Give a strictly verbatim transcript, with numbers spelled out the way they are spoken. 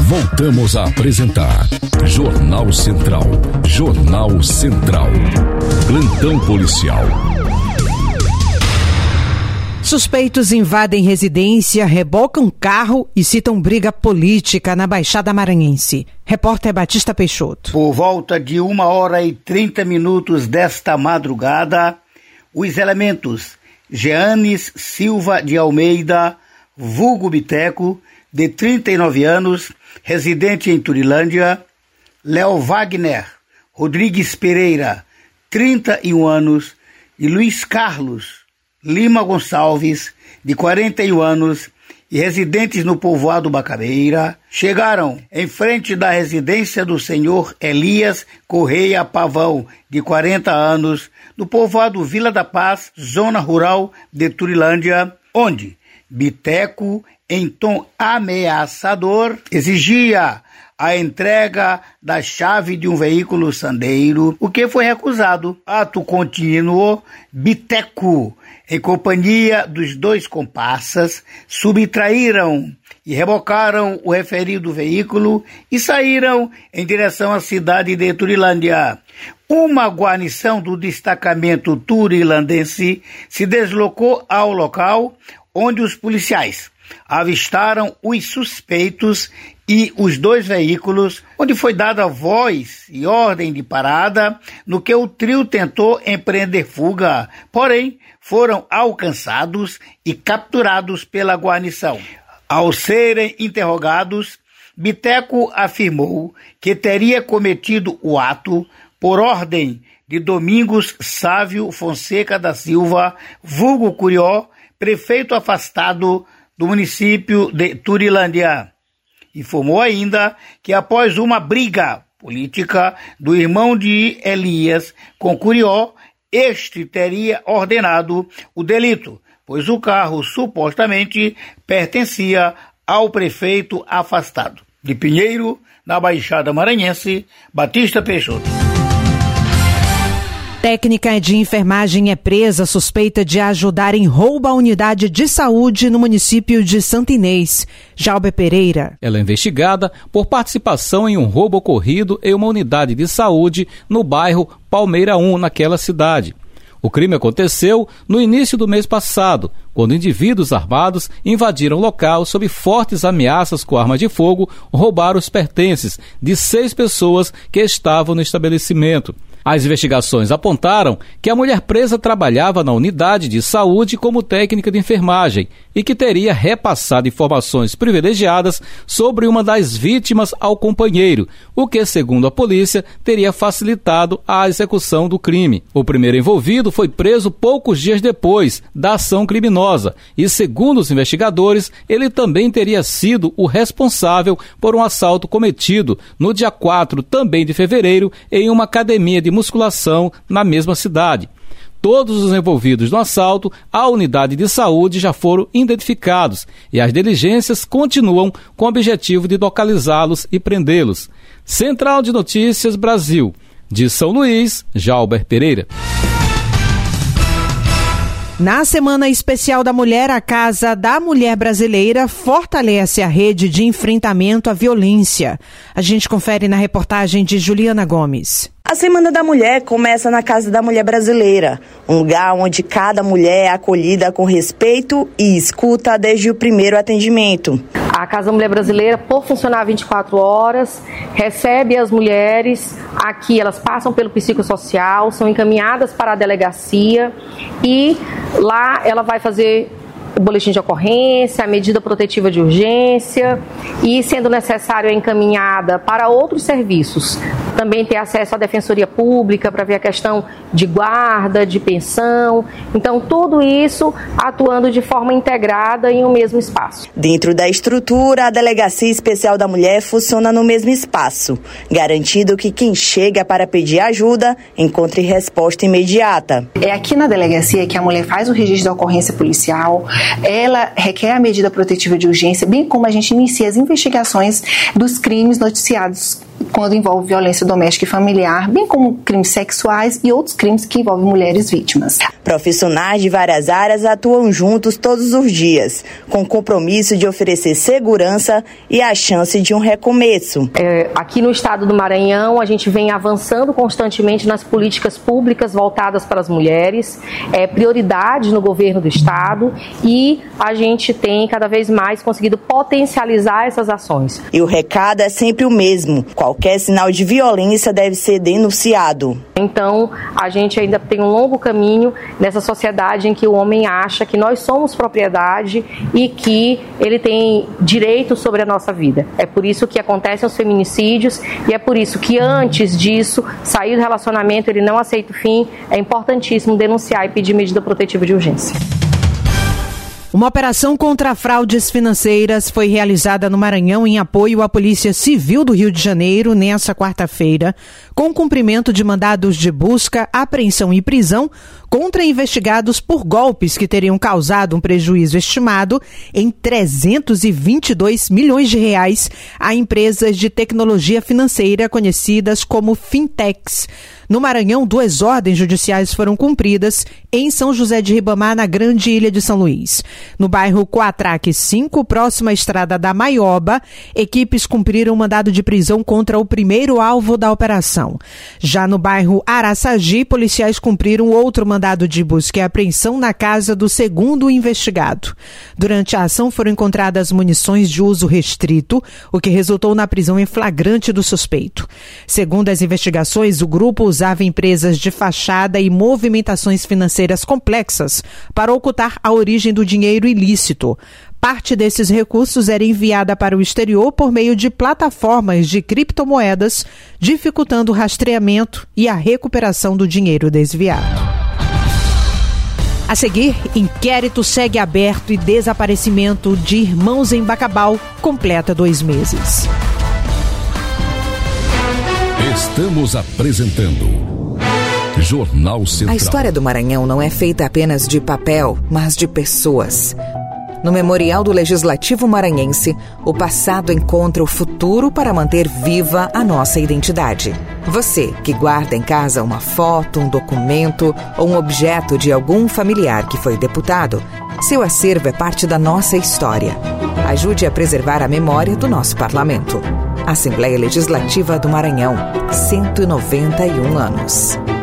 Voltamos a apresentar Jornal Central. Jornal Central. Plantão policial. Suspeitos invadem residência, rebocam carro e citam briga política na Baixada Maranhense. Repórter Batista Peixoto. Por volta de uma hora e trinta minutos desta madrugada, os elementos Jeanes Silva de Almeida, vulgo Biteco, de trinta e nove anos, residente em Turilândia, Léo Wagner Rodrigues Pereira, trinta e um anos, e Luiz Carlos Lima Gonçalves, de quarenta e um anos, e residentes no povoado Bacabeira, chegaram em frente da residência do senhor Elias Correia Pavão, de quarenta anos, no povoado Vila da Paz, zona rural de Turilândia, onde Biteco, em tom ameaçador, exigia a entrega da chave de um veículo sandeiro, o que foi recusado. Ato contínuo, Biteco, em companhia dos dois comparsas, subtraíram e rebocaram o referido veículo e saíram em direção à cidade de Turilândia. Uma guarnição do destacamento turilandense se deslocou ao local, onde os policiais avistaram os suspeitos e os dois veículos, onde foi dada voz e ordem de parada, no que o trio tentou empreender fuga, porém foram alcançados e capturados pela guarnição. Ao serem interrogados, Biteco afirmou que teria cometido o ato por ordem de Domingos Sávio Fonseca da Silva, vulgo Curió, prefeito afastado do município de Turilândia. Informou ainda que após uma briga política do irmão de Elias com Curió, este teria ordenado o delito, pois o carro supostamente pertencia ao prefeito afastado. De Pinheiro, na Baixada Maranhense, Batista Peixoto. Técnica de enfermagem é presa suspeita de ajudar em roubo à unidade de saúde no município de Santo Inês. Jalber Pereira. Ela é investigada por participação em um roubo ocorrido em uma unidade de saúde no bairro Palmeira um, naquela cidade. O crime aconteceu no início do mês passado, quando indivíduos armados invadiram o local sob fortes ameaças com arma de fogo, roubaram os pertences de seis pessoas que estavam no estabelecimento. As investigações apontaram que a mulher presa trabalhava na unidade de saúde como técnica de enfermagem e que teria repassado informações privilegiadas sobre uma das vítimas ao companheiro, o que, segundo a polícia, teria facilitado a execução do crime. O primeiro envolvido foi preso poucos dias depois da ação criminosa e, segundo os investigadores, ele também teria sido o responsável por um assalto cometido no dia quatro, também de fevereiro, em uma academia de musculação na mesma cidade. Todos os envolvidos no assalto à unidade de saúde já foram identificados e as diligências continuam com o objetivo de localizá-los e prendê-los. Central de Notícias Brasil. De São Luís, Jalber Pereira. Na Semana Especial da Mulher, a Casa da Mulher Brasileira fortalece a rede de enfrentamento à violência. A gente confere na reportagem de Juliana Gomes. A Semana da Mulher começa na Casa da Mulher Brasileira, um lugar onde cada mulher é acolhida com respeito e escuta desde o primeiro atendimento. A Casa da Mulher Brasileira, por funcionar vinte e quatro horas, recebe as mulheres aqui, elas passam pelo psicossocial, são encaminhadas para a delegacia e lá ela vai fazer o boletim de ocorrência, a medida protetiva de urgência e, sendo necessário, é encaminhada para outros serviços. Também ter acesso à Defensoria Pública para ver a questão de guarda, de pensão. Então, tudo isso atuando de forma integrada em um mesmo espaço. Dentro da estrutura, a Delegacia Especial da Mulher funciona no mesmo espaço, garantindo que quem chega para pedir ajuda encontre resposta imediata. É aqui na delegacia que a mulher faz o registro da ocorrência policial, ela requer a medida protetiva de urgência, bem como a gente inicia as investigações dos crimes noticiados quando envolve violência doméstica e familiar, bem como crimes sexuais e outros crimes que envolvem mulheres vítimas. Profissionais de várias áreas atuam juntos todos os dias, com o compromisso de oferecer segurança e a chance de um recomeço. É, aqui no estado do Maranhão, a gente vem avançando constantemente nas políticas públicas voltadas para as mulheres, é prioridade no governo do estado, e a gente tem cada vez mais conseguido potencializar essas ações. E o recado é sempre o mesmo: qualquer sinal de violência deve ser denunciado. Então, a gente ainda tem um longo caminho nessa sociedade em que o homem acha que nós somos propriedade e que ele tem direito sobre a nossa vida. É por isso que acontecem os feminicídios e é por isso que antes disso, sair do relacionamento, ele não aceita o fim, é importantíssimo denunciar e pedir medida protetiva de urgência. Uma operação contra fraudes financeiras foi realizada no Maranhão em apoio à Polícia Civil do Rio de Janeiro nesta quarta-feira, com cumprimento de mandados de busca, apreensão e prisão contra investigados por golpes que teriam causado um prejuízo estimado em trezentos e vinte e dois milhões de reais a empresas de tecnologia financeira conhecidas como fintechs. No Maranhão, duas ordens judiciais foram cumpridas em São José de Ribamar, na Grande Ilha de São Luís. No bairro Coatraque cinco, próximo à estrada da Maioba, equipes cumpriram um mandado de prisão contra o primeiro alvo da operação. Já no bairro Araçagi, policiais cumpriram outro mandado de busca e apreensão na casa do segundo investigado. Durante a ação foram encontradas munições de uso restrito, o que resultou na prisão em flagrante do suspeito. Segundo as investigações, o grupo usava empresas de fachada e movimentações financeiras complexas para ocultar a origem do dinheiro ilícito. Parte desses recursos era enviada para o exterior por meio de plataformas de criptomoedas, dificultando o rastreamento e a recuperação do dinheiro desviado. A seguir, inquérito segue aberto e desaparecimento de irmãos em Bacabal completa dois meses. Estamos apresentando Jornal Central. A história do Maranhão não é feita apenas de papel, mas de pessoas. No Memorial do Legislativo Maranhense, o passado encontra o futuro para manter viva a nossa identidade. Você, que guarda em casa uma foto, um documento ou um objeto de algum familiar que foi deputado, seu acervo é parte da nossa história. Ajude a preservar a memória do nosso parlamento. Assembleia Legislativa do Maranhão, cento e noventa e um anos.